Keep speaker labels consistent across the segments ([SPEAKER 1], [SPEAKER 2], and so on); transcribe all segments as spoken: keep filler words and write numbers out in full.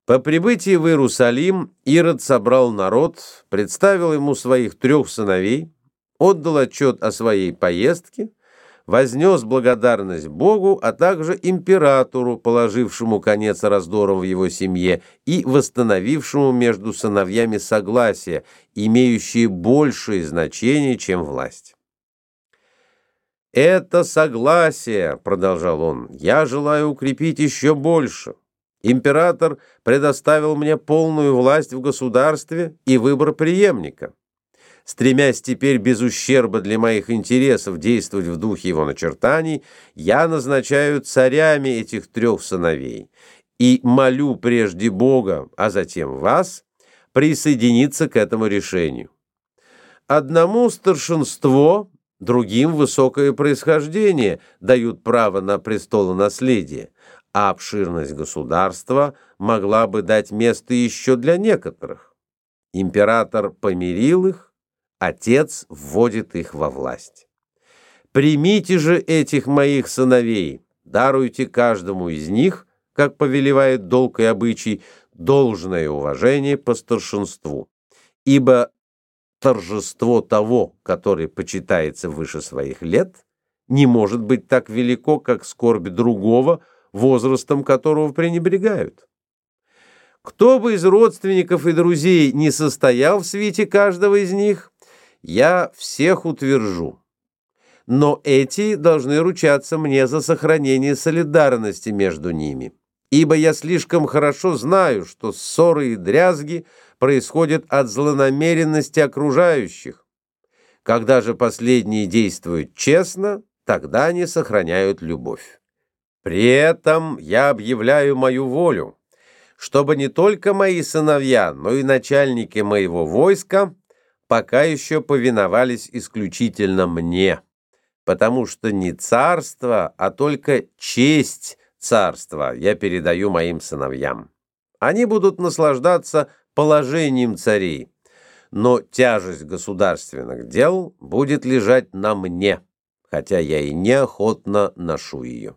[SPEAKER 1] По прибытии в Иерусалим Ирод собрал народ, представил ему своих трех сыновей, отдал отчет о своей поездке, вознес благодарность Богу, а также императору, положившему конец раздорам в его семье и восстановившему между сыновьями согласие, имеющее большее значение, чем власть. «Это согласие, — продолжал он, — я желаю укрепить еще больше. Император предоставил мне полную власть в государстве и выбор преемника. Стремясь теперь без ущерба для моих интересов действовать в духе его начертаний, я назначаю царями этих трех сыновей и молю прежде Бога, а затем вас, присоединиться к этому решению. Одному старшинство, другим высокое происхождение дают право на престолонаследие, а обширность государства могла бы дать место еще для некоторых. Император помирил их, отец вводит их во власть. Примите же этих моих сыновей, даруйте каждому из них, как повелевает долг и обычай, должное уважение по старшинству, ибо торжество того, который почитается выше своих лет, не может быть так велико, как скорбь другого, возрастом которого пренебрегают. Кто бы из родственников и друзей не состоял в свите каждого из них, я всех утвержу. Но эти должны ручаться мне за сохранение солидарности между ними, ибо я слишком хорошо знаю, что ссоры и дрязги происходят от злонамеренности окружающих. Когда же последние действуют честно, тогда они сохраняют любовь. При этом я объявляю мою волю, чтобы не только мои сыновья, но и начальники моего войска пока еще повиновались исключительно мне, потому что не царство, а только честь царства я передаю моим сыновьям. Они будут наслаждаться положением царей, но тяжесть государственных дел будет лежать на мне, хотя я и неохотно ношу ее.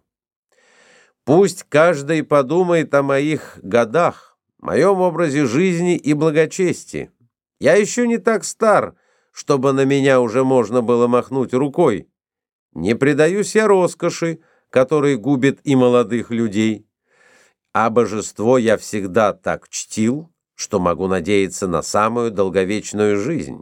[SPEAKER 1] Пусть каждый подумает о моих годах, моем образе жизни и благочестии. Я еще не так стар, чтобы на меня уже можно было махнуть рукой. Не предаюсь я роскоши, которая губит и молодых людей. А божество я всегда так чтил, что могу надеяться на самую долговечную жизнь.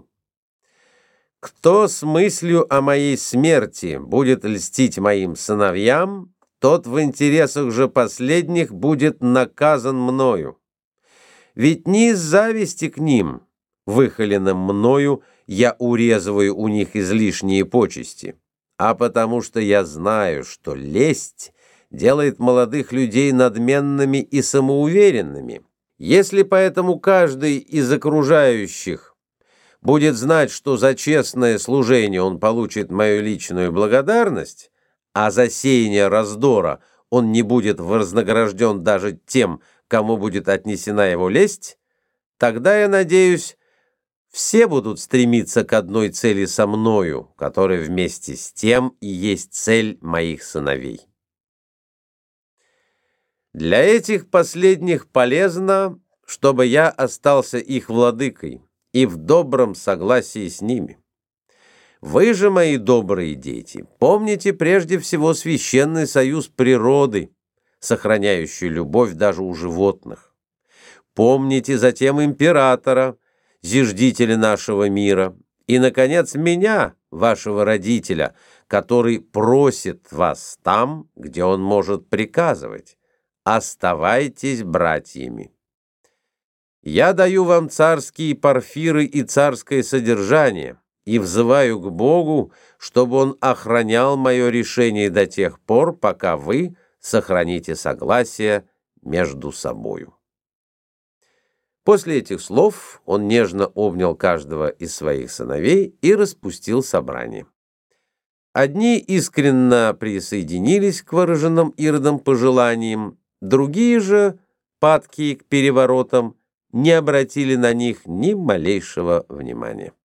[SPEAKER 1] Кто с мыслью о моей смерти будет льстить моим сыновьям, тот в интересах же последних будет наказан мною. Ведь не из зависти к ним, выхоленным мною, я урезываю у них излишние почести, а потому что я знаю, что лесть делает молодых людей надменными и самоуверенными. Если поэтому каждый из окружающих будет знать, что за честное служение он получит мою личную благодарность, а за сеяние раздора он не будет вознагражден даже тем, кому будет отнесена его лесть, тогда, я надеюсь, все будут стремиться к одной цели со мною, которая вместе с тем и есть цель моих сыновей. Для этих последних полезно, чтобы я остался их владыкой и в добром согласии с ними. Вы же, мои добрые дети, помните прежде всего священный союз природы, сохраняющий любовь даже у животных. Помните затем императора, зиждителя нашего мира, и, наконец, меня, вашего родителя, который просит вас там, где он может приказывать. Оставайтесь братьями. Я даю вам царские парфиры и царское содержание, и взываю к Богу, чтобы Он охранял мое решение до тех пор, пока вы сохраните согласие между собою». После этих слов он нежно обнял каждого из своих сыновей и распустил собрание. Одни искренно присоединились к выраженным Иродом пожеланиям, другие же, падкие к переворотам, не обратили на них ни малейшего внимания.